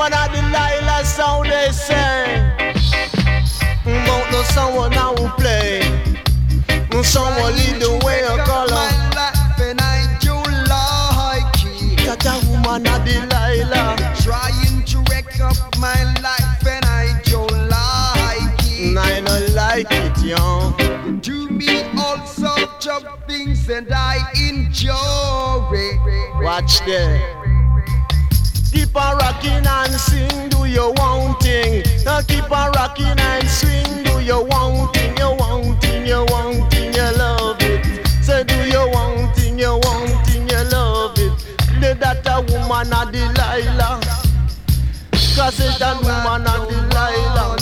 woman a Delilah sound they say. But no someone now will play. Someone lead the way a color. My life and I do like it. That a woman a Delilah. Trying to wreck up my life and I do like it. I don't like it, yo. Do me all sorts of things and I enjoy it. Watch that. Keep on rocking and sing, do your one thing. Keep on rocking and swing, do your one thing, your one thing, your one thing, you love it. Say do your one thing, your one thing, you love it. Let that a woman a Delilah. Cause it's that woman a Delilah.